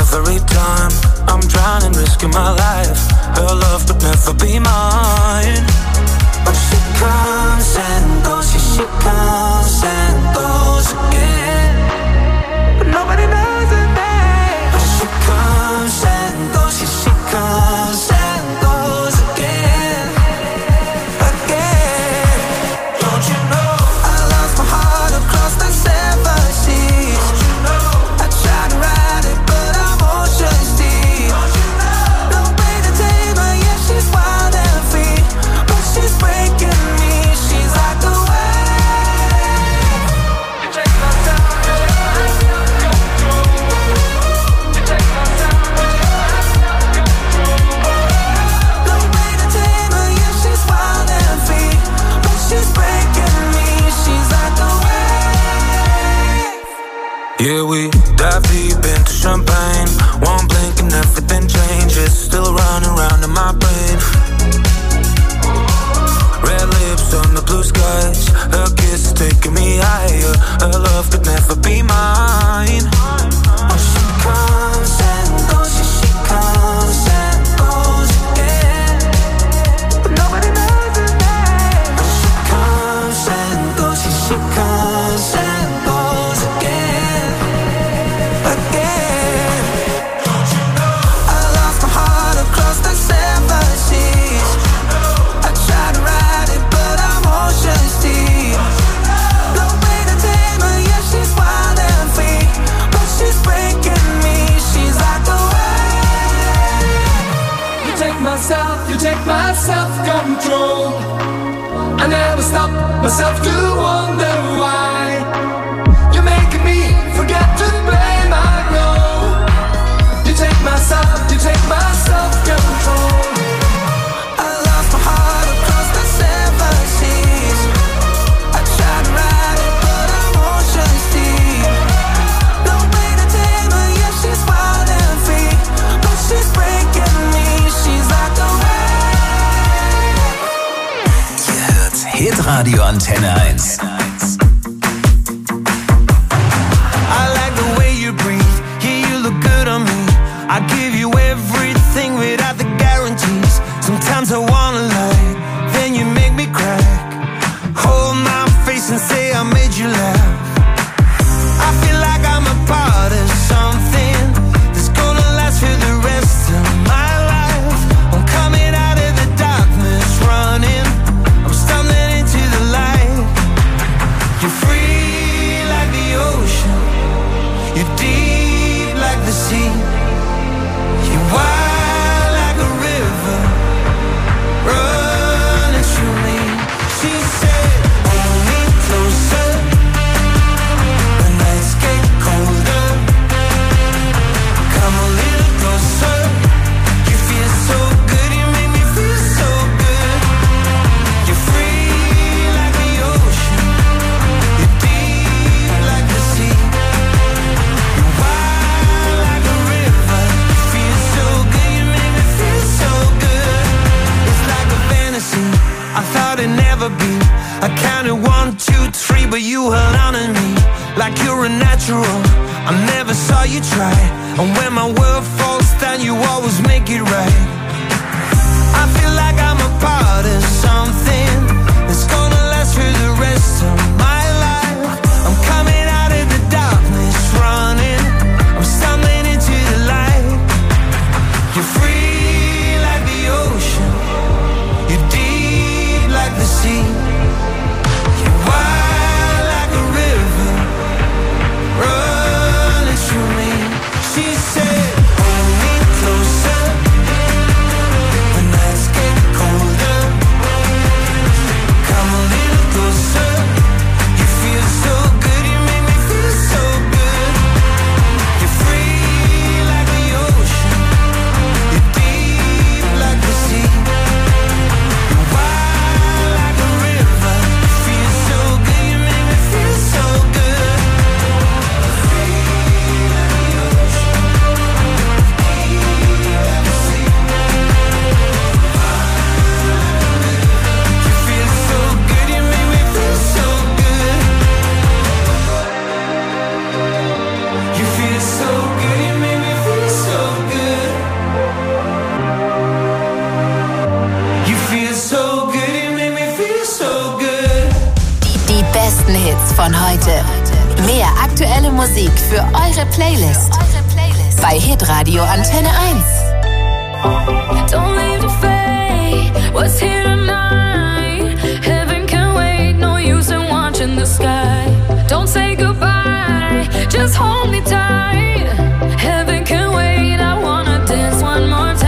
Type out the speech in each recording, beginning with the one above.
every time I'm drowning, risking my life. Her love could never be mine. But she comes and goes, yeah, she comes and goes again. But nobody knows her name. But she comes and goes, yeah, she comes and goes again. Again. Don't you know I lost my heart across the seven seas? Don't you know I tried to ride it, but I'm ocean's deep. Don't you know no way to tame her, yeah, she's wild and free. But she's breaking me, she's like the wave. You take my time, you take my time, no way to tame her, yeah, she's wild and free. But she's breaking me, she's like the wave. Yeah, we dive deep into champagne. One blink and everything changes. Still running round in my brain. Red lips on the blue skies. Her kiss is taking me higher. Her love could never be mine. Oh, she comes and goes, yeah, she comes and goes again. But nobody knows her name. Oh, she comes and goes, yeah, she comes and goes again. Again. Don't you know I lost my heart across the seven seas? I tried to ride it, but I'm ocean's deep. No way to tame her, yeah, she's wild and free. But she's breaking me, she's like a wave. You take my self-control. I never stop myself to wonder why. You're making me forget to blame, I know. You take my self-control. I lost my heart across the seven seas. I tried to ride it, but I'm ocean's deep. No way to tame her, yeah, she's wild and free. But she's breaking me, she's like a wave. Ihr hört Hitradio Antenne 1. I like the way you breathe, yeah, you look good on me. I give you everything without the guarantees. Sometimes I wanna lie, then you make me cry. Hold my face and say I made you laugh. I feel like I'm a part of something that's gonna last for the rest of my life. I'm coming out of the darkness, running. I'm stumbling into the light. You're free like the ocean. You're deep like the sea. You're wild like a river running through me. She said, hold me closer. The nights get colder. Come a little closer. You feel so good, you make me feel so good. You're free like the ocean. You're deep like the sea. You're wild like a river. You feel so good, you make me feel so good. It's like a fantasy I thought it'd never be. I counted 1, 2, 3, but you held on to me like you're a natural. I never saw you try, and when my world falls down, you always make it right. I feel like I'm a part of something that's gonna last for the rest of my life. I'm coming out of the darkness, running. I'm stumbling into the light. You're free like the ocean. You're deep like the sea. You're wild like a river running through me. She said, hold me closer. The nights get colder. Come a little closer. Aktuelle Musik für eure Playlist. Bei Hitradio Antenne 1. Don't leave the fate, what's here tonight? Heaven can wait, no use in watching the sky. Don't say goodbye, just hold me tight. Heaven can wait, I wanna dance one more time.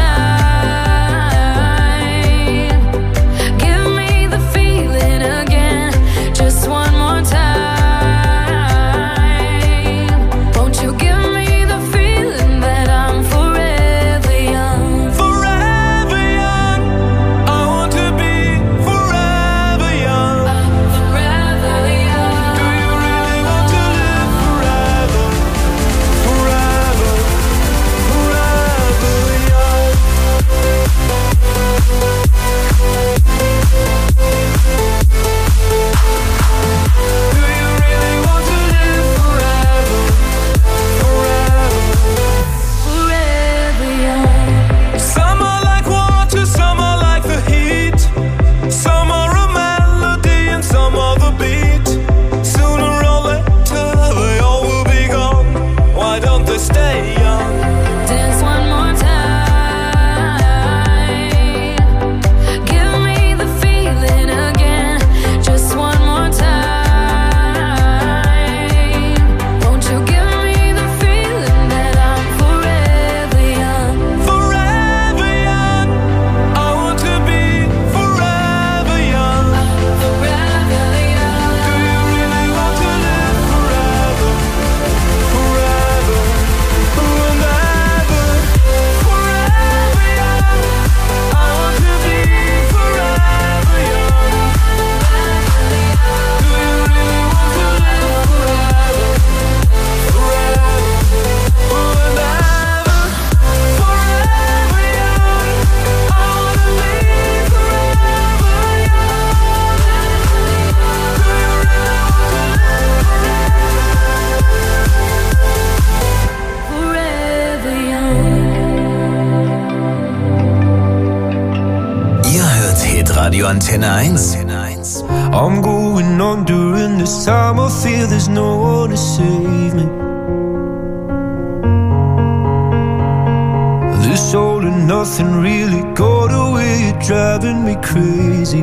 Give me the feeling again, just one more time. Won't you give me the feeling that I'm forever young? Forever young. I want to be forever young. Forever young. Do you really want to live forever? Forever, forever young. Do you really want to live forever? Forever. Forever young. Some are like water, some are like the heat. Some are a melody and some are the beat. Sooner or later they all will be gone. Why don't they stay young? Dance one more time. Give me the feeling again, just one more time. Won't you give me the feeling that I'm forever young? Forever young. I want to be forever young. Forever young. Do you really want to live forever? Forever, and ever. Forever young. I want to be forever young. Do you really want to live forever? Forever, and ever. Forever young. I want to be forever young. Ihr hört Hitradio Antenne 1. I'm going on during this time. I feel there's no one to save me. This all and nothing really got away. You're driving me crazy.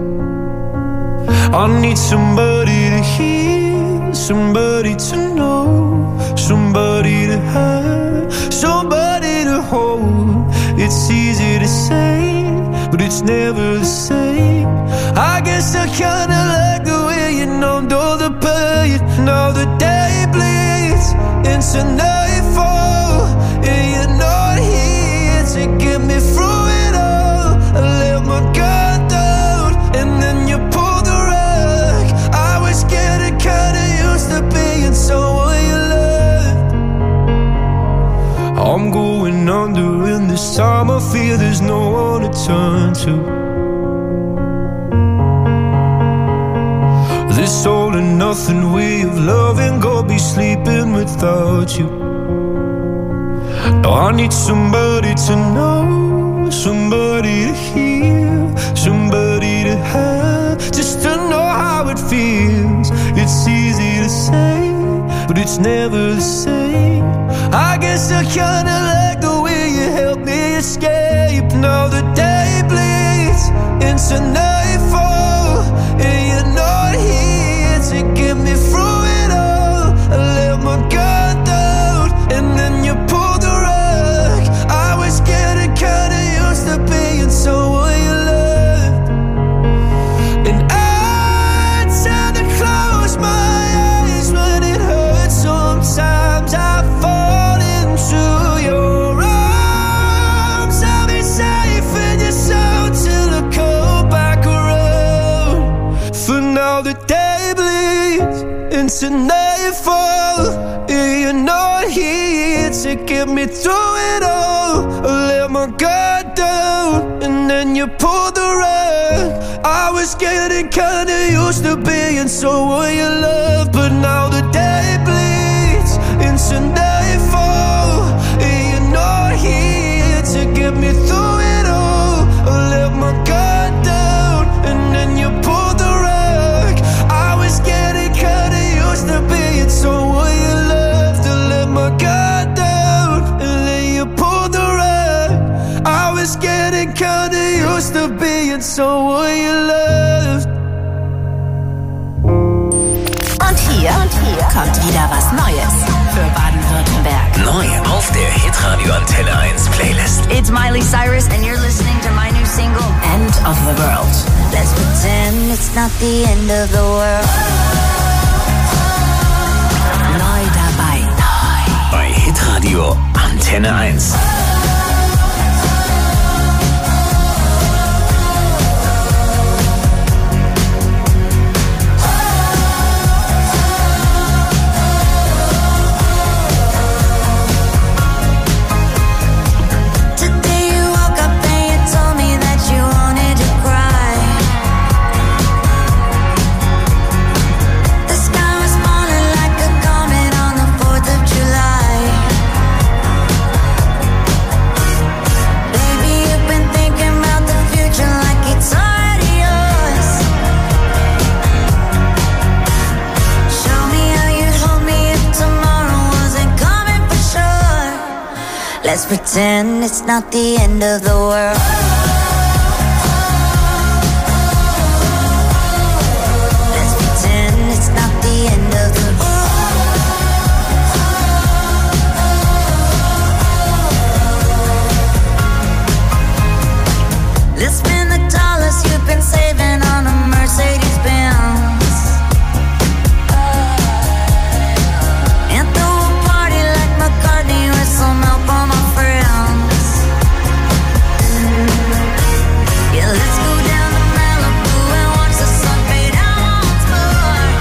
I need somebody to hear, somebody to know, somebody to have, somebody to hold. It's easy to say, but it's never the same. I guess I kinda like the way you numbed all the pain. Now the day bleeds into nightfall, and you're not here to get me through it all. I let my guard down, and then you pulled the rug. I was getting kinda used to being someone you loved. I'm going under, and this time I feel there's no one to turn to. This all and nothing way of loving, go be sleeping without you. Now I need somebody to know, somebody to hear, somebody to have, just to know how it feels. It's easy to say, but it's never the same. I guess I kinda like the way you help me escape. Now the day bleeds into nightfall, and you're not here to get me through it all. I let my guard down, and then you pulled the rug. I was getting kinda used to being someone you loved, and I tend to close my eyes when it hurts. Sometimes I fall into your arms. I'll be safe in your soul till I come back around. For now the day bleeds into nightfall, and you're not here to get me through it all. I let my guard down, and then you pulled the rug. I was getting kinda used to being someone you love, but now the day bleeds into nightfall, and you're not here to get me through it all. I let my guard down, and then you pulled the rug. I was getting kinda used to being someone you love. used to be and so were you loved. Und hier kommt wieder was Neues für Baden-Württemberg. Neu auf der Hitradio Antenne 1 Playlist. It's Miley Cyrus and you're listening to my new single, End of the World. Let's pretend it's not the end of the world. Neu dabei. Bei Hitradio Antenne 1. Let's pretend it's not the end of the world. Let's pretend it's not the end of the world. Let's spend the dollars you've been saving on a Mercedes-Benz. Some help on my friends. Yeah, let's go down to Malibu and watch the sun fade out once more.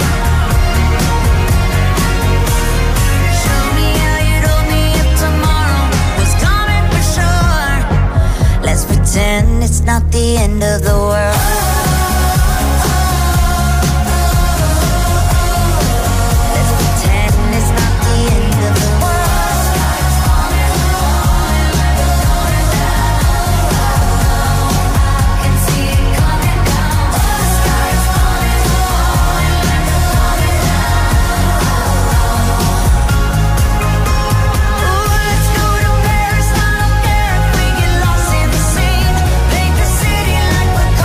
Show me how you'd hold me if tomorrow was coming for sure. Let's pretend it's not the end of the world. Like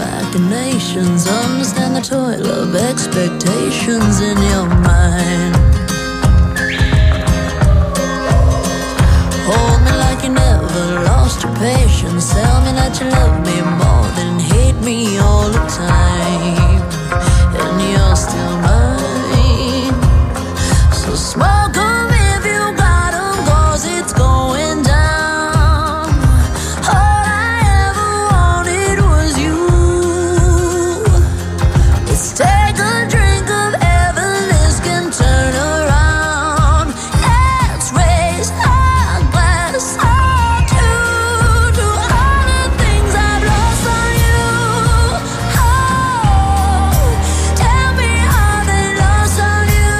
machinations. Understand the toil of expectations in your mind. Hold me like you never lost your patience. Tell me that you love me more than hate me all the time. And you're still mine. So smoke 'em if you got 'em, 'cause it's going down. All I ever wanted was you. Let's take a drink of heaven, this can turn around. Let's raise our glass up to all the things I've lost on you. Oh, tell me how they lost on you.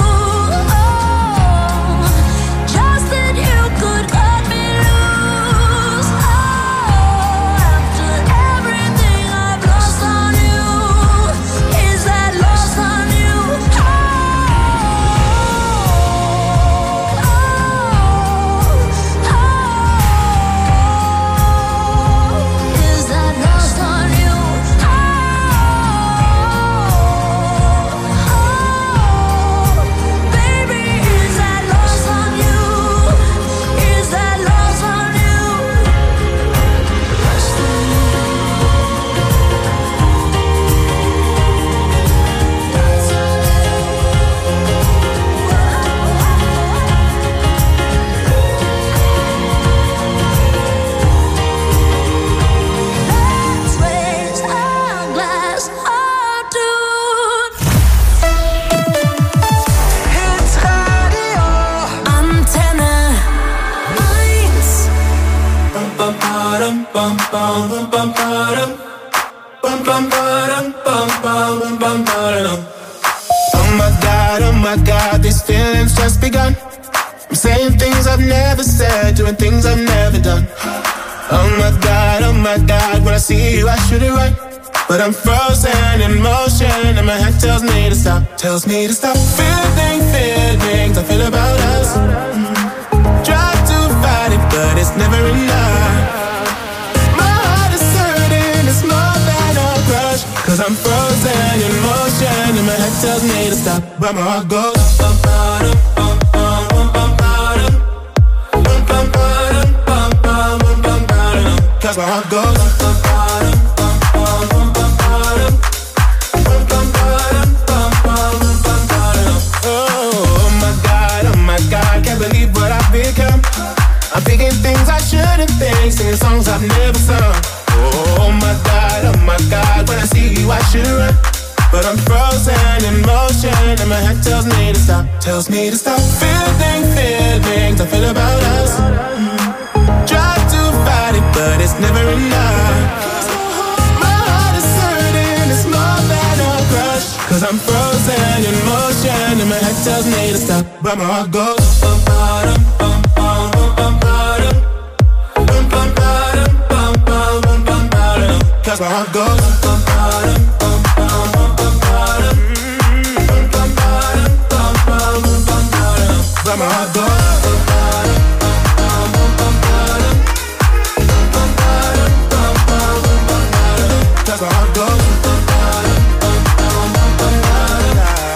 Oh, just that you could cut me loose. Oh, after everything I've lost on you, is that lost on you? Is that lost on you? Baby, is that lost on you? Is that lost on you? Lost on you. Let's raise our glass up to Hit Radio. Antenne 1. Bum bum ba-dum, bum bum bum bum ba-dum. Bum bum ba-dum, bum bum bum bum ba-dum. Oh my God, these feelings just begun. I'm saying things I've never said, doing things I've never done. Oh my God, when I see you I shoot it right. But I'm frozen in motion and my head tells me to stop. Tells me to stop feeling feelings I feel about us. Try to fight it, but it's never enough. My heart is hurting, it's more than a crush. 'Cause I'm frozen in motion and my head tells me to stop. But my heart goes bum bum bum bum bum bum bum bum bum bum bum bum bum. 'Cause my heart goes bum bum bum bum bum bum bum bum bum bum. Oh my God, can't believe what I've become. I'm thinking things I shouldn't think, singing songs I've never sung. Oh my God, when I see you I should run. But I'm frozen in motion and my head tells me to stop. Tells me to stop feeling feelings I feel about us. Try to fight it, but it's never enough. My heart is hurting, it's more than a crush. 'Cause I'm frozen in motion and my head tells me to stop. But my heart goes bum bum bum bum bum bum bum bum bum bum bum bum. 'Cause my heart goes bum bum bum bum bum bum bum bum bum bum. But my heart goes bum bum bum bum bum bum bum. 'Cause my heart goes bum bum bum bum bum bum.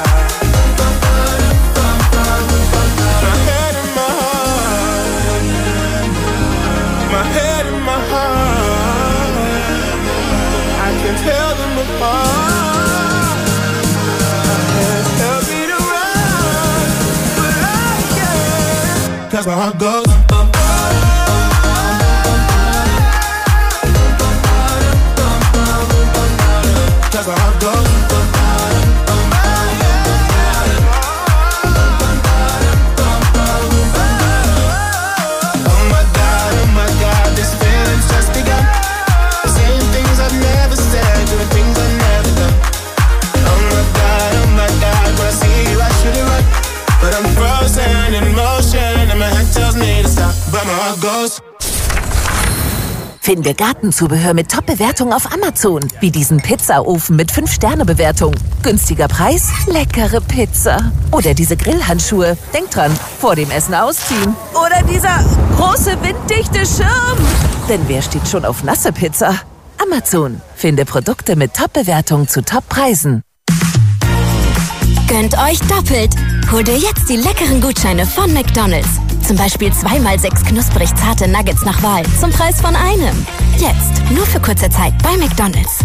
My head and my heart, my head and my heart, I can tell them apart. My head tells me to run, but I can't. 'Cause my heart goes bum bum. 'Cause my heart goes bum bum. Oh my God, this feeling's just begun. Saying things I've never said, doing things I've never done. Oh my God, when I see you I should it right. But I'm frozen in motion and my head tells me to stop. But my heart goes. Finde Gartenzubehör mit Top-Bewertung auf Amazon. Wie diesen Pizzaofen mit 5-Sterne-Bewertung. Günstiger Preis, leckere Pizza. Oder diese Grillhandschuhe. Denk dran, vor dem Essen ausziehen. Oder dieser große winddichte Schirm. Denn wer steht schon auf nasse Pizza? Amazon. Finde Produkte mit Top-Bewertung zu Top-Preisen. Gönnt euch doppelt. Hol dir jetzt die leckeren Gutscheine von McDonald's. Zum Beispiel 2x6 knusprig zarte Nuggets nach Wahl zum Preis von einem. Jetzt, nur für kurze Zeit bei McDonald's.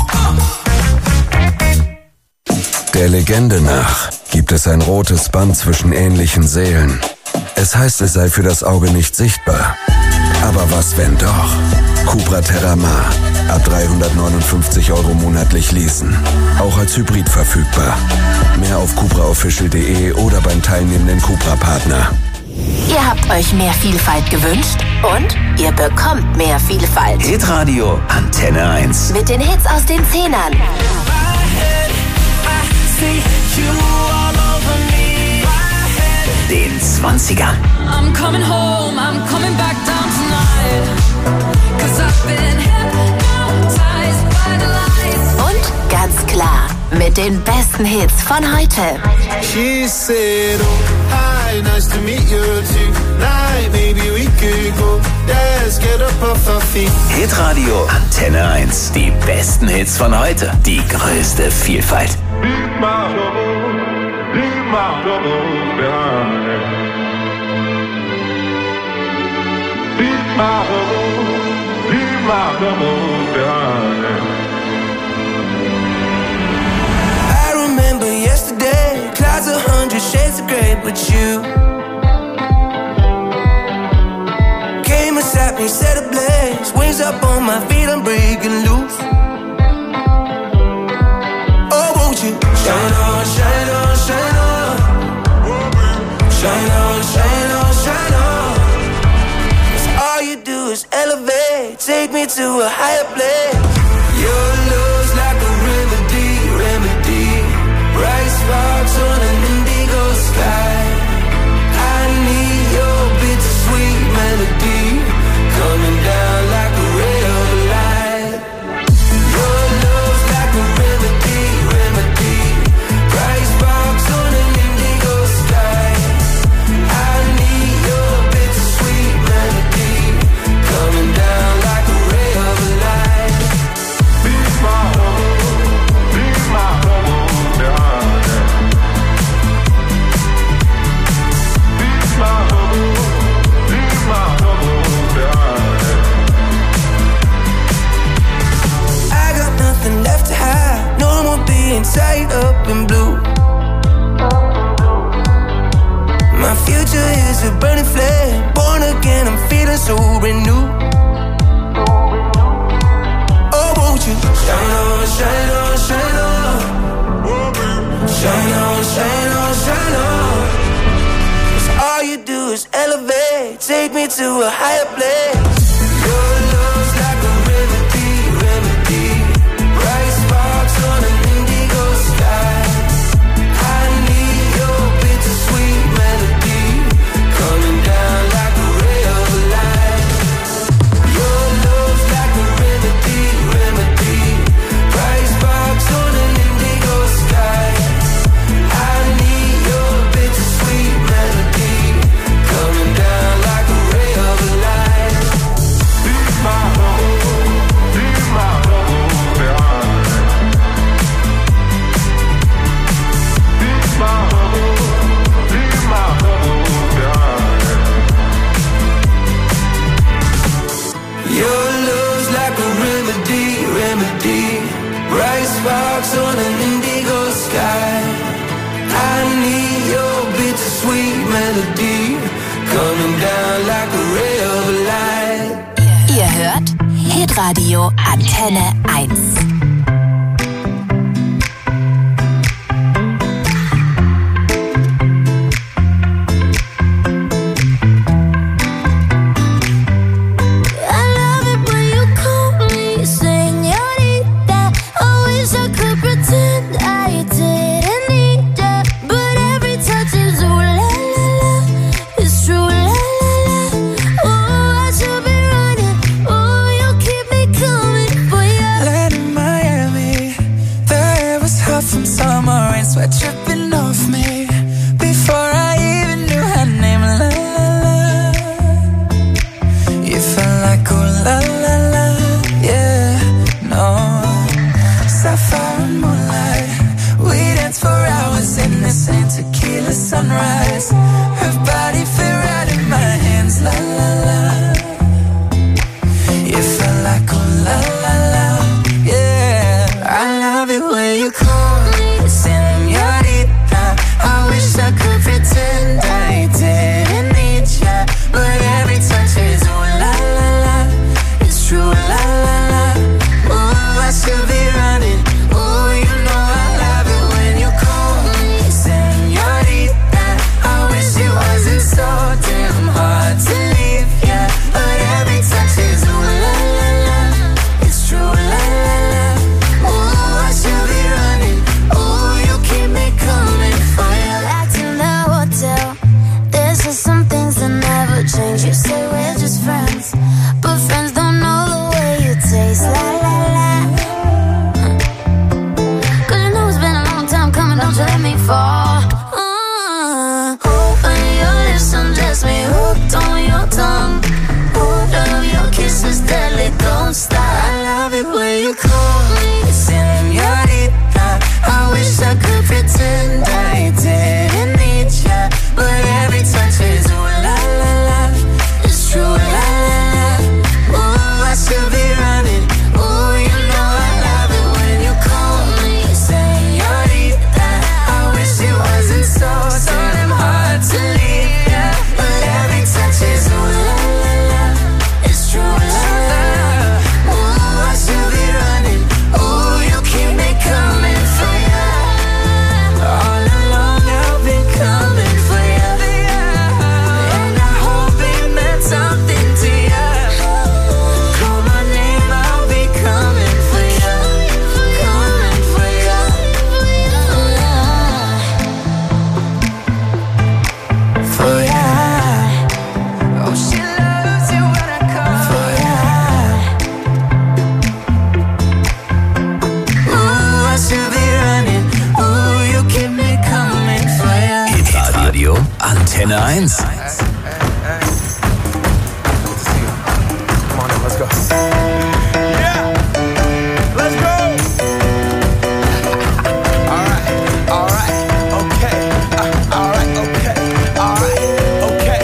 Der Legende nach gibt es ein rotes Band zwischen ähnlichen Seelen. Es heißt, es sei für das Auge nicht sichtbar. Aber was, wenn doch? Cupra Terramar. Ab 359 € monatlich leasen. Auch als Hybrid verfügbar. Mehr auf cupraofficial.de oder beim teilnehmenden Cupra-Partner. Ihr habt euch mehr Vielfalt gewünscht und ihr bekommt mehr Vielfalt. Hitradio Antenne 1. Mit den Hits aus den 10ern. Den 20ern. I'm coming home, I'm coming back down tonight. 'Cause I've been hypnotized by the lights. Und ganz klar, mit den besten Hits von heute. She said, oh, hi, nice to meet you tonight. Maybe we could go, let's get up off our feet. Hitradio Antenne 1. Die besten Hits von heute. Die größte Vielfalt. Leave my troubles behind. Leave my troubles behind. I remember yesterday, clouds 100 shades of grey, but you came and sat me, set ablaze, wings up on my feet, I'm breaking loose. Oh, won't you shine on, shine on, shine on, shine on, shine on, shine on. 'Cause all you do is elevate, take me to a higher place. Your love's like a remedy, remedy. Bright sparks on an indigo sky. I need your bittersweet melody coming down like a ray of light. Your love's like a remedy, remedy. Bright sparks on an indigo sky. I need your bittersweet melody coming down like a ray of light. Leave my troubles behind. Leave my troubles behind. I got nothing left to hide. No more being tied up in blue. My future is a burning flame. Born again, I'm feeling so renewed. Oh, won't you shine on, shine on, shine on. Shine on, shine on, shine on. 'Cause all you do is elevate, take me to a higher place. Your love's like a remedy, remedy. Bright sparks on an indigo sky. I need your bittersweet melody coming down like a ray of light. Your love's like a remedy, remedy. Bright sparks on an indigo sky. I need your bittersweet melody coming down like a ray of light. Leave my troubles behind. Leave my troubles behind. Your love's like a remedy, remedy. Bright sparks on an indigo sky. I need your bittersweet melody coming down like a ray of light. Ihr hört Hitradio Antenne 1. I love it when you call me señorita. I wish I could pretend I didn't need ya, but every touch is ooh la la la. It's true la la la. Oh, I should be running. Oh, you keep me coming for ya. Letting my Antenne 1. Come on in, let's go. Yeah, let's go. All right, okay. All right, okay.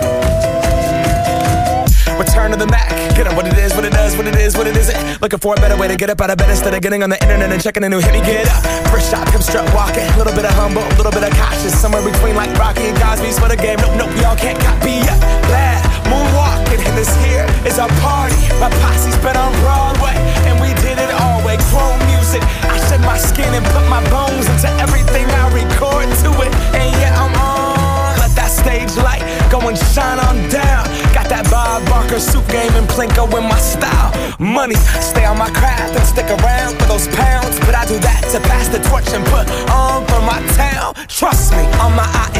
Return to the Mac. Get up what it is, what it does, what it is, what it isn't. Looking for a better way to get up out of bed instead of getting on the internet and checking a new hit. Me get up, first shot, come strut walking. A little bit of humble, a little bit of cautious. Somewhere between like Rocky and Cosby's for the game. Nope, y'all can't copy yet. Glad moonwalking, and this here is our party. My posse's been on Broadway, and we did it all way. Chrome music, I shed my skin and put my bones into everything I record to it. And yeah, I'm on. Let that stage light go and shine on down. Got that Bob Barker suit game and Plinko in my style. Money, stay on my craft and stick around for those pounds. But I do that to pass the torch and put on for my town. Trust me, on my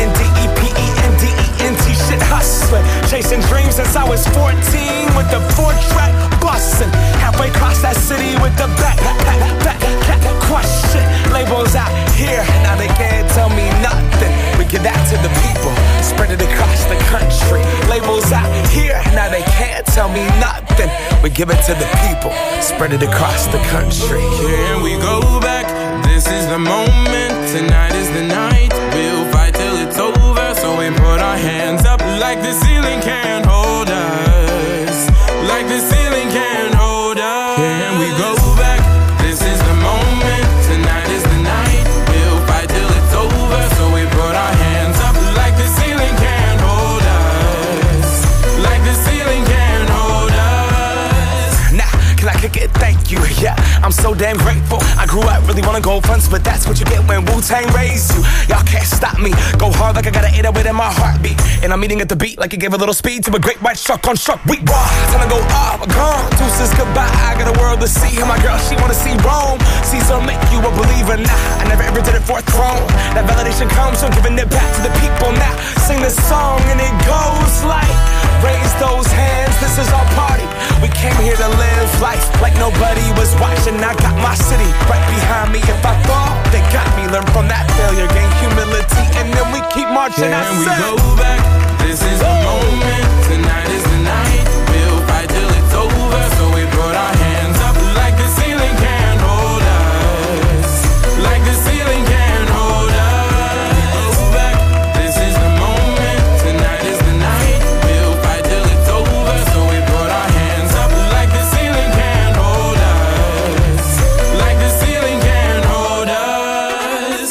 INDEPENDENT shit hustling. Chasing dreams since I was 14 with the 4-track bustin'. Halfway across that city with the back crush shit. Labels out here, now they can't tell me nothing. We give that to the people, spread it across the country. Labels out here, now they can't tell me nothing. We give it to the people, spread it across the country. Here we go back, this is the moment. Tonight is the night, we'll fight till it's over. So we put our hands up like the ceiling can't hold us. Like the ceiling can't hold us. Here we go back, this is the moment. Tonight is the night, we'll fight till it's over. So we put our hands up like the ceiling can't hold us. Like the ceiling can't hold us. Nah, can I kick it? Thank you, yeah, I'm so damn grateful. I grew up really wanna go fronts, but that's what you get when Wu-Tang raised you. Y'all can't stop me, go hard like I got an 808 in my heartbeat. And I'm eating at the beat like it gave a little speed to a great white shark on shark week. Raw, time to go up, gone, deuces goodbye. I got a world to see, and my girl, she wanna see Rome. Caesar make you a believer, nah, I never ever did it for a throne. That validation comes from giving it back to the people. Now, sing this song and it goes like, raise those hands, this is our party. We came here to live life like nobody was watching. I got my city right behind me. If I fall, they got me. Learn from that failure, gain humility, and then we keep marching. Can we go back? This is the moment. Tonight is the night. We'll fight till it's over. So we put our hands up like the ceiling can't hold us. Like the ceiling can't hold us. Go back. This is the moment. Tonight is the night. We'll fight till it's over. So we put our hands up like the ceiling can't hold us. Like the ceiling can't hold us.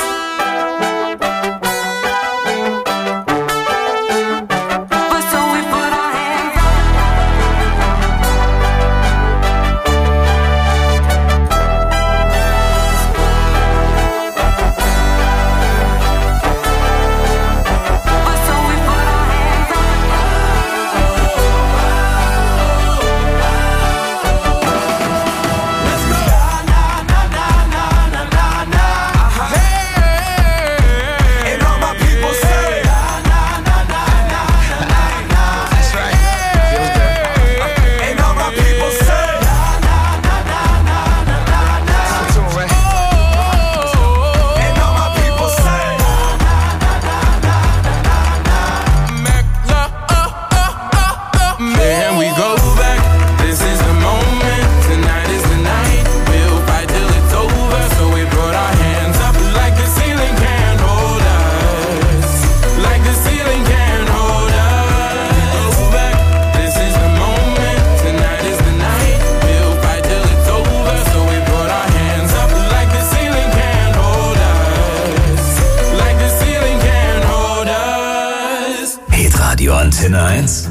So we put our hands up. So we put our hands up. Let's go. And all my people say, that's right. And all my people say, and all my people say, Can we go back? This is the moment. Tonight is the night. We'll fight till it's over. So we put our hands up like the ceiling can't hold us. Like the ceiling can't hold us. Go back. This is the moment. Tonight is the night. We'll fight till it's over. So we put our hands up like the ceiling can't hold us. Like the ceiling can't hold us. Hitradio Antenne 1.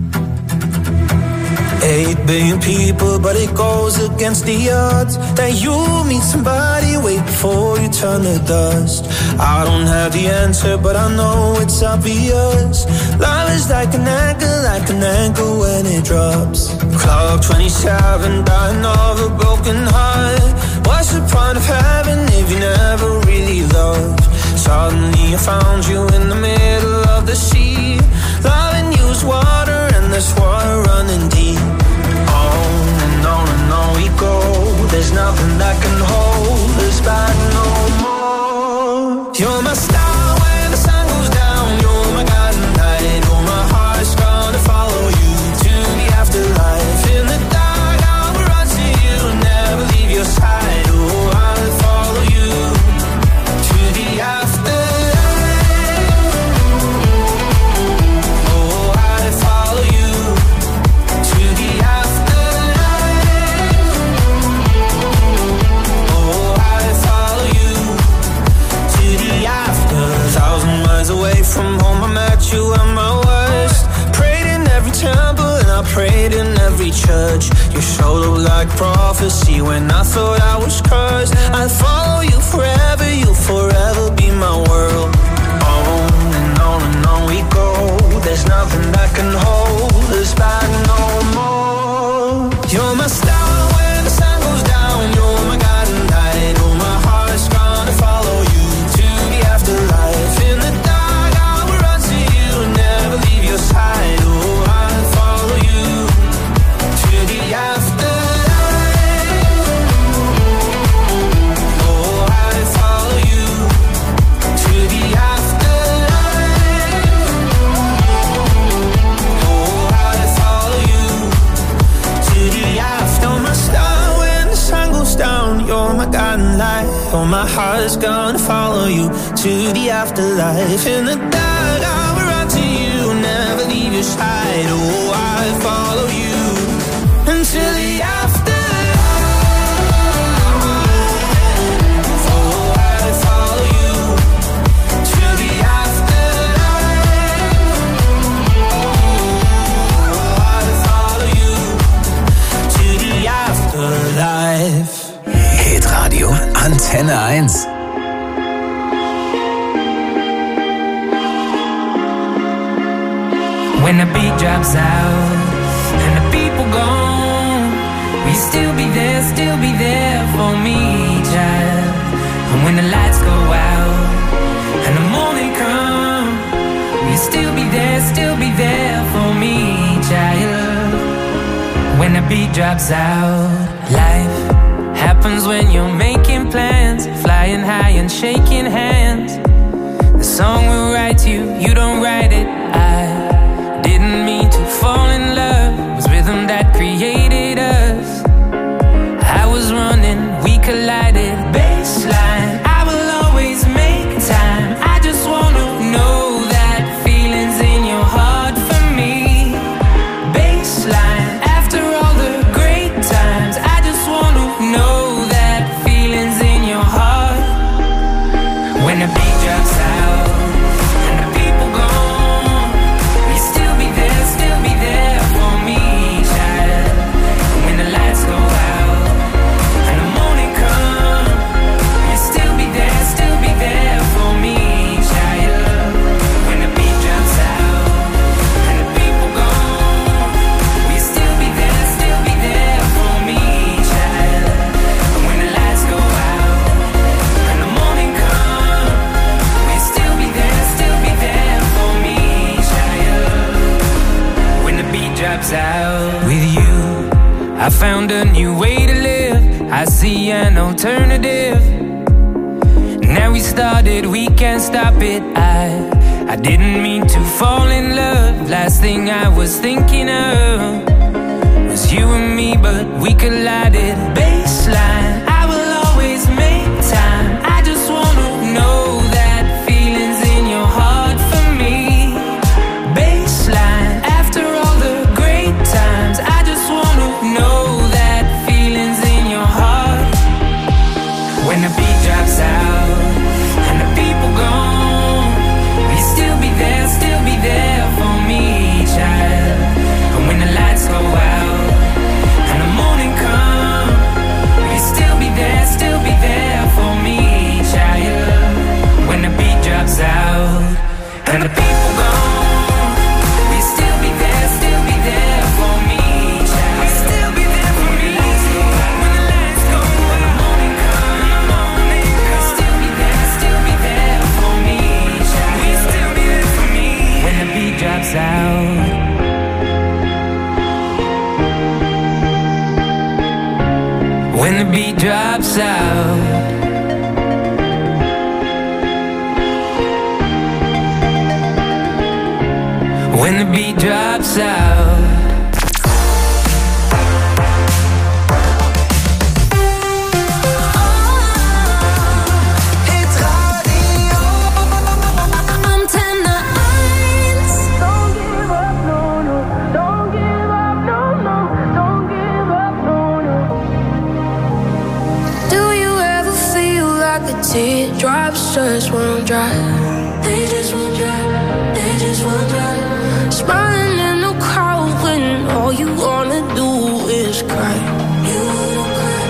8 billion people, but it goes against the odds that you meet somebody way before you turn to dust. I don't have the answer, but I know it's obvious. Love is like an anchor when it drops. Clock 27, dying of a broken heart. What's the point of having if you never really loved? Suddenly I found you in the middle of the sea. Loving you is water, and there's water running deep. On we go. There's nothing that can hold us back no more. You're my star when the sun goes down. You're my guiding prophecy when I thought I was cursed. I'd follow you forever, you'll forever be my world. On we go. There's nothing that can hold us back no more. You're my star when the sun goes down. You're my guiding light. Oh, my heart's gonna follow you to the afterlife. In the dark, I will run to you and never leave your side. Oh, I'll follow you to the afterlife. Oh, I'll follow you to the afterlife. Oh, I'll follow you to the after. My star when the sun goes down. You're my guiding light. Oh, my heart's gonna follow you to the afterlife. In the dark, I will run to you, never leave your side. Oh, I'll follow you until the afterlife. Oh, I'll follow you to the afterlife. Oh, I'll follow you to the afterlife. Hitradio Antenne 1. When the beat drops out and the people gone, will you still be there for me, child? And when the lights go out and the morning come, will you still be there for me, child? When the beat drops out, life happens when you're making plans, flying high and shaking hands. The song will write you, you don't write it. I didn't mean to fall in love. It was rhythm that created us. I was running, we collided. Baseline, I will always make time. I just wanna know that feelings in your heart for me. Baseline, after all the great times, I just wanna know that feelings in your heart. When the beat drops out and the people gone, will you still be there for me, child? When the lights go out and the morning come, will you still be there for me, child? When the beat drops out and the people gone, will you still be there for me, child? When the lights go out and the morning come, will you still be there for me, child? When the beat drops out. With you, I found a new way to live. I see an alternative. Now we started, we can't stop it. I didn't mean to fall in love. Last thing I was thinking of was you and me, but we collided. Baseline, I will always make time. I just wanna know that feelings in your heart for me. Baseline, after all the great times, I just wanna know that feelings in your heart. When the beat drops out and the people gone, will you still be there for me, child? And when the lights go out and the morning come, will you still be there for me, child? When the beat drops out and the people gone, will you still be there for me, child? Will you still be there for me? When the lights go out and the morning come, will you still be there for me, child? Will you still be there for me? When the beat drops out. When the beat drops out. When the beat drops out. Teardrops just won't dry. They just won't dry. They just won't dry. Smiling in the crowd when all you wanna do is cry. You wanna cry.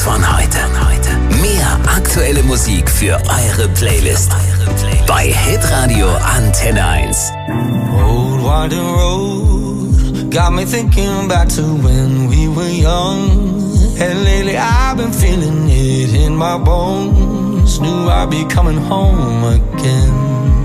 Hits von heute. Mehr aktuelle Musik für eure Playlist. Bei Hitradio Antenne 1. Old winding road got me thinking back to when we were young. And lately I've been feeling it in my bones. Knew I'd be coming home again.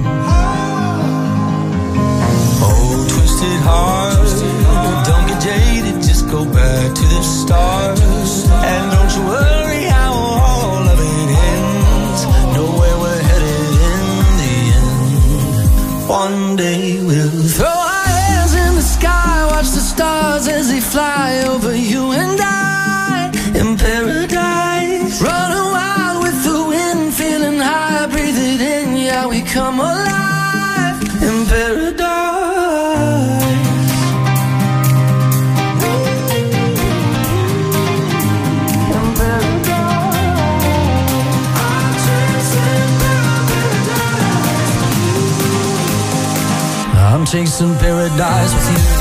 Oh, twisted heart, don't get jaded, just go back to the start. And don't you worry how all of it ends. Know where we're headed in the end. One day we'll throw our hands in the sky, watch the stars as they fly over you and I. In paradise, running wild with the wind, feeling high, breathe it in, yeah, we come alive. In paradise. I'm chasing paradise with you.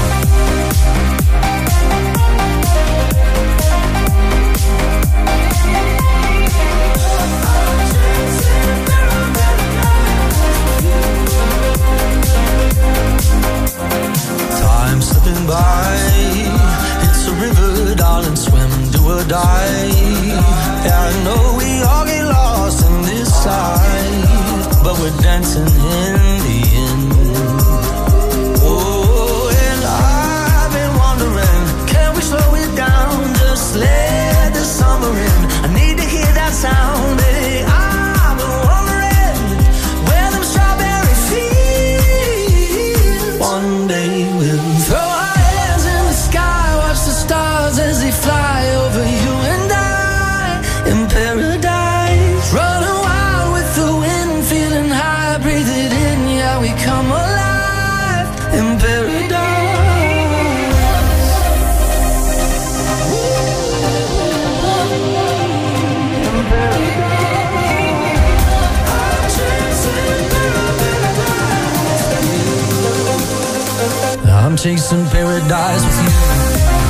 Time slipping by, it's a river, darling, swim, do or die. Yeah, I know we all get lost in this side, but we're dancing in the end. Oh, and I've been wondering, can we slow it down, just let the summer in. I need to hear that sound, hey, I've been wondering where them strawberry fields. One day we'll throw our hands in the sky, watch the stars as they fly over you and I. In paradise, running wild with the wind, feeling high, breathe it in, yeah, we come alive. In paradise. I'm chasing paradise with you.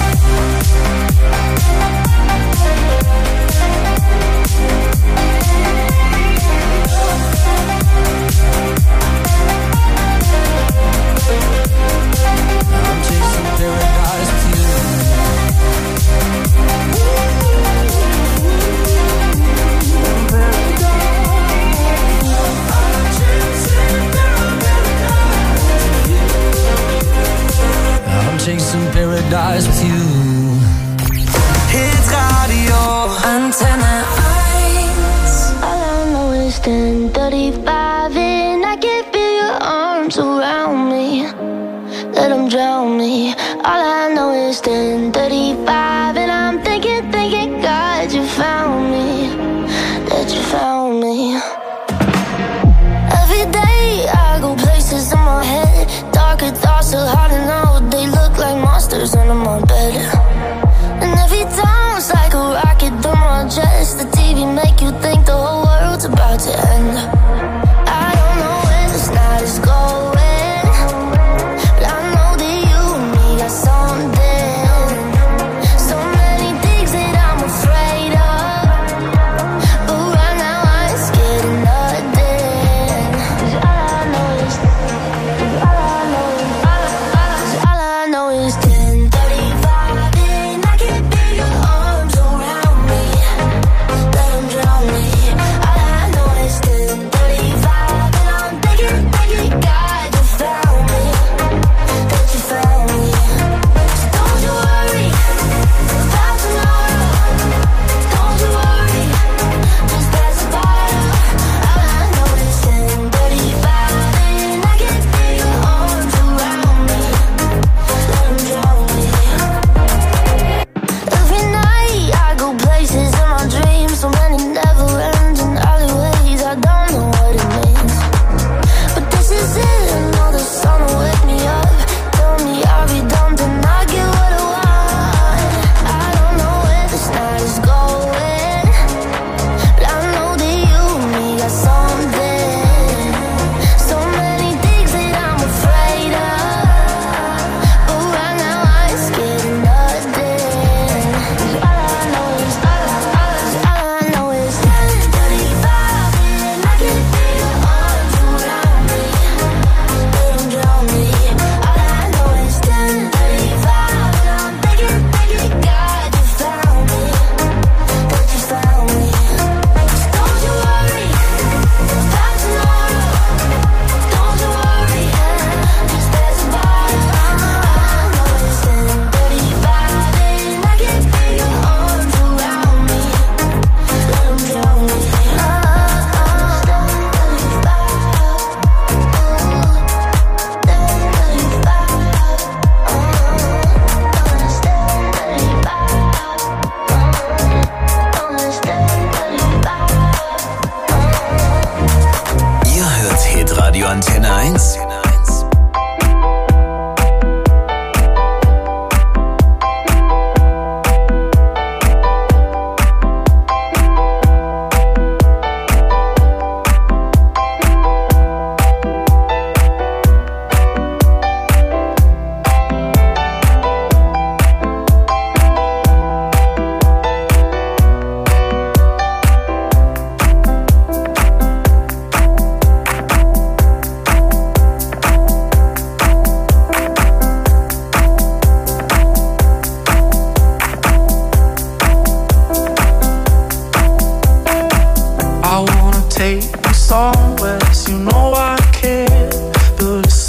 I'm chasing paradise with you. I'm chasing paradise with you. Hit radio Antenne 1. All I know is 10:35 and I can feel your arms around me. Let them drown me. All I know is 10:35 and I'm thinking, God, you found me. That you found me. Every day I go places in my head. Darker thoughts are hard to know. They look like monsters under my bed. And every time it's like a rocket through my chest. The TV make you think the whole world's about to end. I don't know where this night is going, but I know that you and me got something. So many things that I'm afraid of, but right now I ain't scared of nothing. 'Cause all I know is, all I know is, all I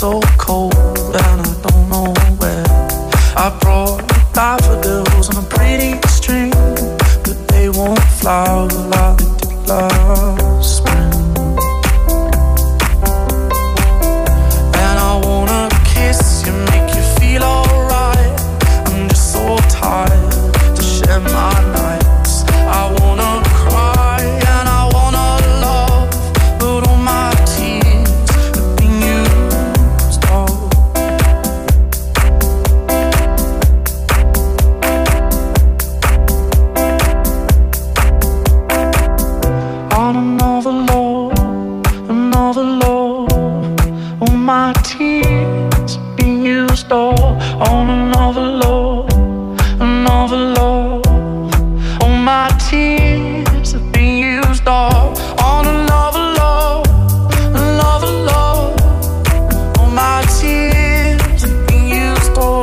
so cold and I don't know where. I brought daffodils on a pretty string, but they won't flower like they did last spring. And I wanna kiss you, make you feel alright. I'm just so tired to share my nights. I wanna cry and I wanna love, but all my tears have been used up. On another love, another love, all my tears have been used up. On another love, another love, all my tears have been used up. On another love, another love, all my tears have been used up.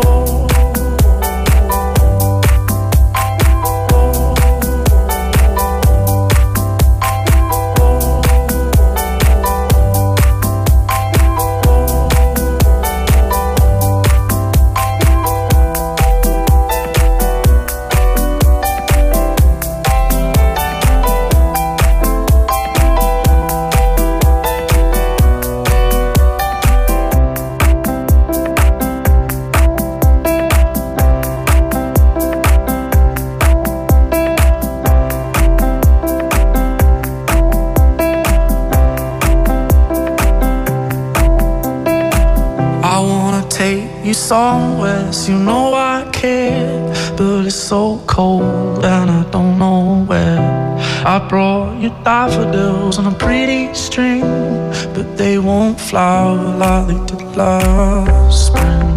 I wanna take you somewhere, so you know I care, but it's so cold and I don't know where. I brought you daffodils on a pretty string, but they won't flower like they did last spring.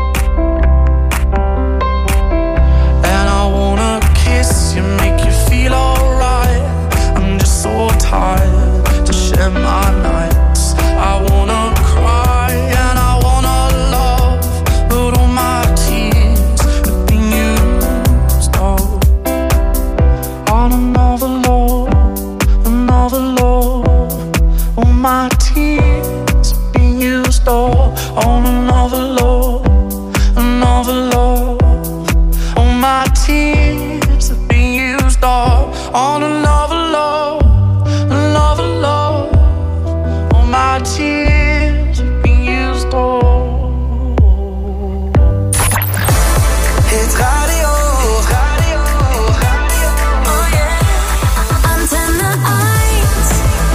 And I wanna kiss you, make you feel alright. I'm just so tired to share my nights. I wanna cry and I wanna love, but all my tears have been used up. On another love, another love, all my tears have been used up. On another love, another love, all my tears have been used up. On another love, another love, all my tears have been used up. Hit Radio, Radio, Radio. Oh yeah. Antenne 1.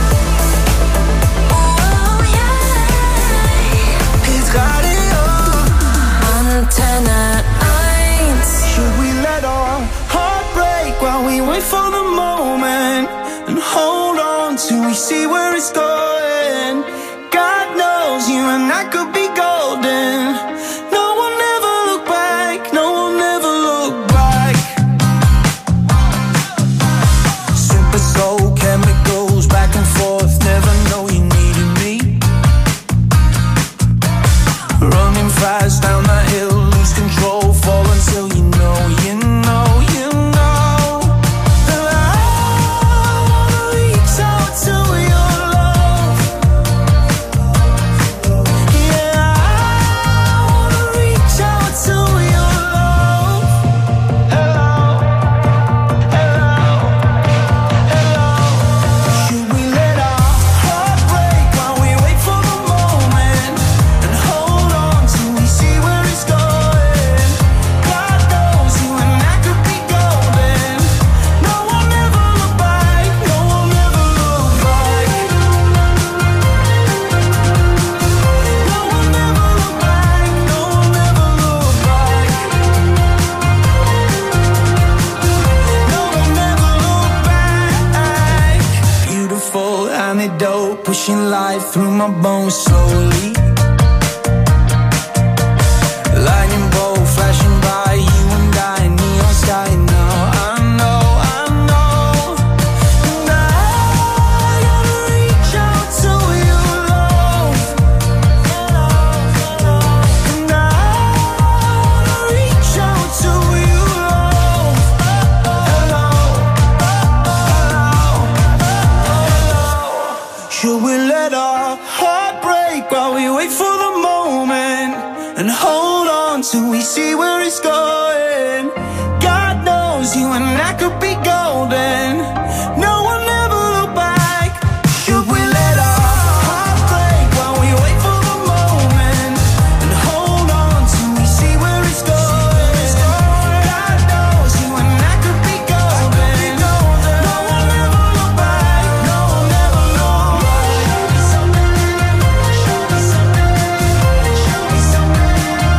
Oh yeah. Hit Radio. Antenne 1. Should we let our heart break while we wait for the moment and hold on till we see where it's going? God knows you and I could be golden. No one ever look back, no one ever look back. Super soul chemicals back and forth, never know you needed me. Running fast down that hill, lose control, fall until you know, you know, you know. And I wanna reach out to your love. Yeah, I wanna reach out to your love. Hello, hello, hello. Should we let our heart break while we wait for the moment and hold on till we see where it's going? and hold on till we see where it's going. God knows you and I could be golden. No one ever look back. Should we let our heart break while we wait for the moment and hold on till we see where it's going? God knows you and I could be golden. No one ever look back. No one ever look back. Show me something. Show me something.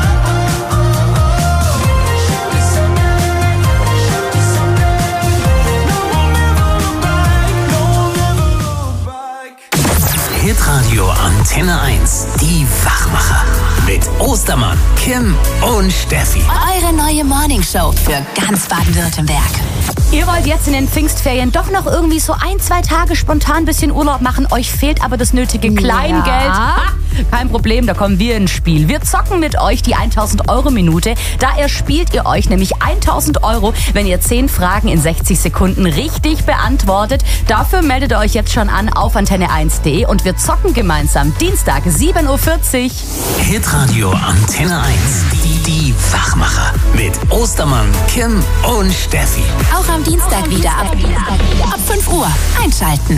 Show me something. Show me something. No one ever look back. No one ever look back. Hitradio Antenne 1. Die Wachmacher. Mit Ostermann, Kim und Steffi. Eure neue Morningshow für ganz Baden-Württemberg. Ihr wollt jetzt in den Pfingstferien doch noch irgendwie so 1-2 Tage spontan ein bisschen Urlaub machen. Euch fehlt aber das nötige Kleingeld. Ja. Ha, kein Problem, da kommen wir ins Spiel. Wir zocken mit euch die 1000 Euro Minute. Da erspielt ihr euch nämlich 1000 Euro, wenn ihr 10 Fragen in 60 Sekunden richtig beantwortet. Dafür meldet ihr euch jetzt schon an auf antenne1.de und wir zocken gemeinsam Dienstag 7.40 Uhr. Hitradio Antenne 1. Die Wachmacher. Mit Ostermann, Kim und Steffi. Auch am Dienstag wieder ab 5 Uhr. Einschalten.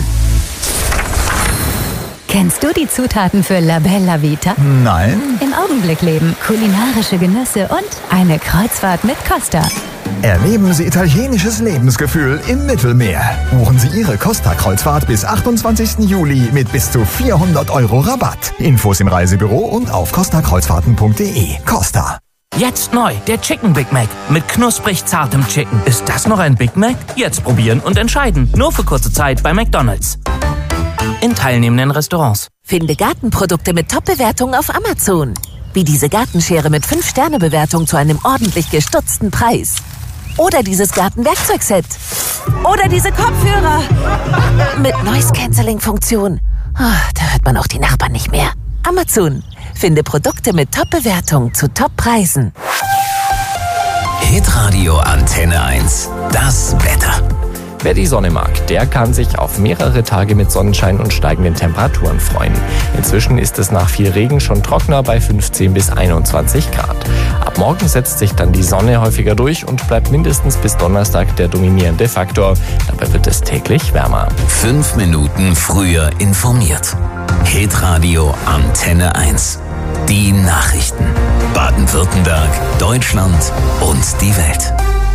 Kennst du die Zutaten für La Bella Vita? Nein. Im Augenblick leben, kulinarische Genüsse und eine Kreuzfahrt mit Costa. Erleben Sie italienisches Lebensgefühl im Mittelmeer. Buchen Sie Ihre Costa-Kreuzfahrt bis 28. Juli mit bis zu 400 Euro Rabatt. Infos im Reisebüro und auf costakreuzfahrten.de. Costa. Jetzt neu, der Chicken Big Mac mit knusprig zartem Chicken. Ist das noch ein Big Mac? Jetzt probieren und entscheiden. Nur für kurze Zeit bei McDonald's. In teilnehmenden Restaurants. Finde Gartenprodukte mit Top-Bewertungen auf Amazon. Wie diese Gartenschere mit 5-Sterne-Bewertung zu einem ordentlich gestutzten Preis. Oder dieses Gartenwerkzeugset. Oder diese Kopfhörer. Mit Noise-Canceling-Funktion. Oh, da hört man auch die Nachbarn nicht mehr. Amazon. Finde Produkte mit Top-Bewertung zu Top-Preisen. Hitradio Antenne 1. Das Wetter. Wer die Sonne mag, der kann sich auf mehrere Tage mit Sonnenschein und steigenden Temperaturen freuen. Inzwischen ist es nach viel Regen schon trockener bei 15 bis 21 Grad. Ab morgen setzt sich dann die Sonne häufiger durch und bleibt mindestens bis Donnerstag der dominierende Faktor. Dabei wird es täglich wärmer. 5 Minuten früher informiert. Hitradio Antenne 1. Die Nachrichten. Baden-Württemberg, Deutschland und die Welt.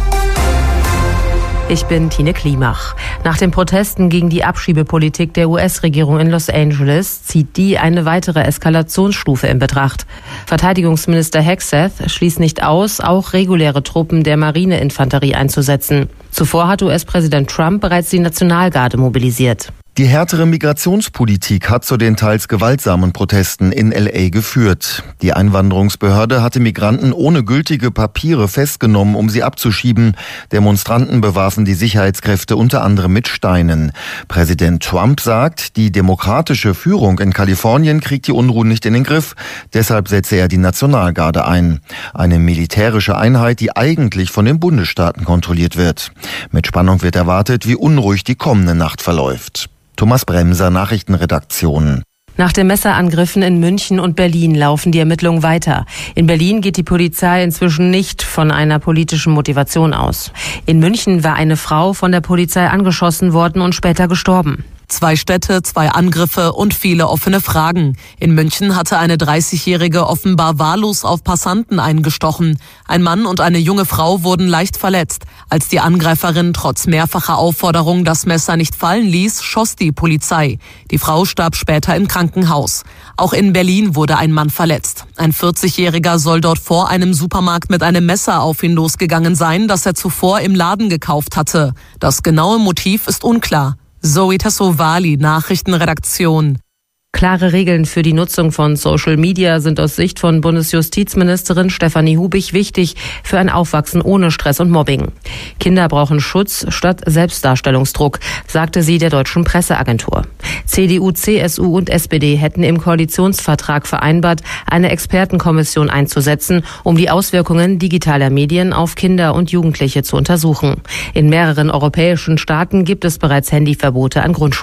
Ich bin Tine Klimach. Nach den Protesten gegen die Abschiebepolitik der US-Regierung in Los Angeles zieht die eine weitere Eskalationsstufe in Betracht. Verteidigungsminister Hegseth schließt nicht aus, auch reguläre Truppen der Marineinfanterie einzusetzen. Zuvor hat US-Präsident Trump bereits die Nationalgarde mobilisiert. Die härtere Migrationspolitik hat zu den teils gewaltsamen Protesten in L.A. geführt. Die Einwanderungsbehörde hatte Migranten ohne gültige Papiere festgenommen, um sie abzuschieben. Demonstranten bewarfen die Sicherheitskräfte unter anderem mit Steinen. Präsident Trump sagt, die demokratische Führung in Kalifornien kriegt die Unruhen nicht in den Griff. Deshalb setze er die Nationalgarde ein. Eine militärische Einheit, die eigentlich von den Bundesstaaten kontrolliert wird. Mit Spannung wird erwartet, wie unruhig die kommende Nacht verläuft. Thomas Bremser, Nachrichtenredaktion. Nach den Messerangriffen in München und Berlin laufen die Ermittlungen weiter. In Berlin geht die Polizei inzwischen nicht von einer politischen Motivation aus. In München war eine Frau von der Polizei angeschossen worden und später gestorben. 2 Städte, 2 Angriffe und viele offene Fragen. In München hatte eine 30-Jährige offenbar wahllos auf Passanten eingestochen. Ein Mann und eine junge Frau wurden leicht verletzt. Als die Angreiferin trotz mehrfacher Aufforderung das Messer nicht fallen ließ, schoss die Polizei. Die Frau starb später im Krankenhaus. Auch in Berlin wurde ein Mann verletzt. Ein 40-Jähriger soll dort vor einem Supermarkt mit einem Messer auf ihn losgegangen sein, das er zuvor im Laden gekauft hatte. Das genaue Motiv ist unklar. Zoe Tassovali, Nachrichtenredaktion. Klare Regeln für die Nutzung von Social Media sind aus Sicht von Bundesjustizministerin Stefanie Hubig wichtig für ein Aufwachsen ohne Stress und Mobbing. Kinder brauchen Schutz statt Selbstdarstellungsdruck, sagte sie der Deutschen Presseagentur. CDU, CSU und SPD hätten im Koalitionsvertrag vereinbart, eine Expertenkommission einzusetzen, um die Auswirkungen digitaler Medien auf Kinder und Jugendliche zu untersuchen. In mehreren europäischen Staaten gibt es bereits Handyverbote an Grundschulen.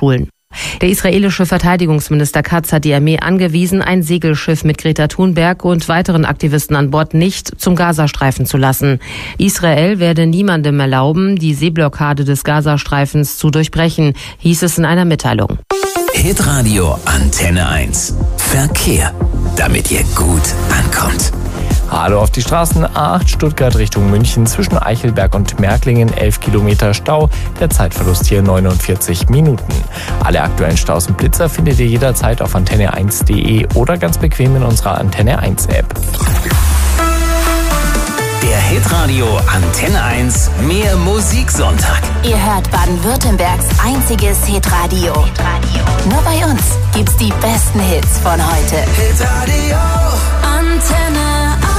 Der israelische Verteidigungsminister Katz hat die Armee angewiesen, ein Segelschiff mit Greta Thunberg und weiteren Aktivisten an Bord nicht zum Gazastreifen zu lassen. Israel werde niemandem erlauben, die Seeblockade des Gazastreifens zu durchbrechen, hieß es in einer Mitteilung. Hitradio Antenne 1. Verkehr, damit ihr gut ankommt. Hallo auf die Straßen. A8 Stuttgart Richtung München zwischen Eichelberg und Märklingen 11 Kilometer Stau. Der Zeitverlust hier 49 Minuten. Alle aktuellen Staus und Blitzer findet ihr jederzeit auf antenne1.de oder ganz bequem in unserer Antenne 1 App. Der Hitradio Antenne 1 Mehr Musiksonntag. Ihr hört Baden-Württembergs einziges Hitradio. Nur bei uns gibt's die besten Hits von heute. Hitradio Antenne 1.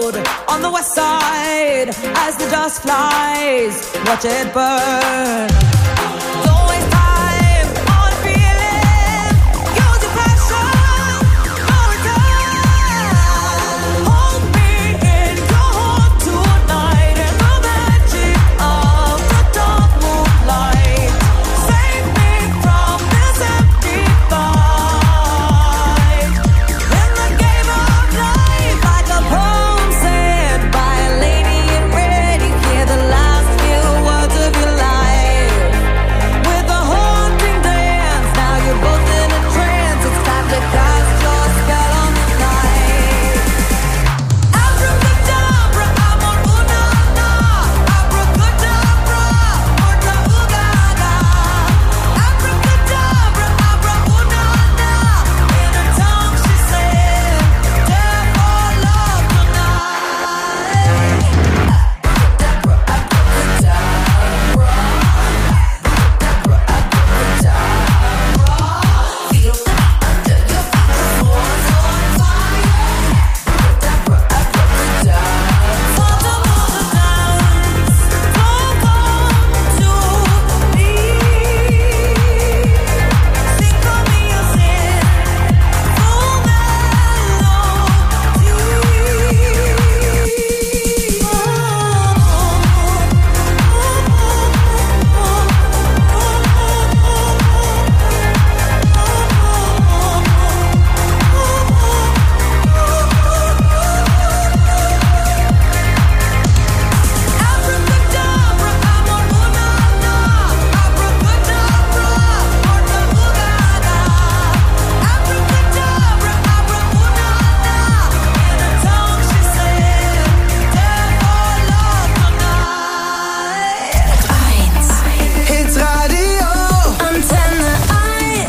As the dust flies, watch it burn.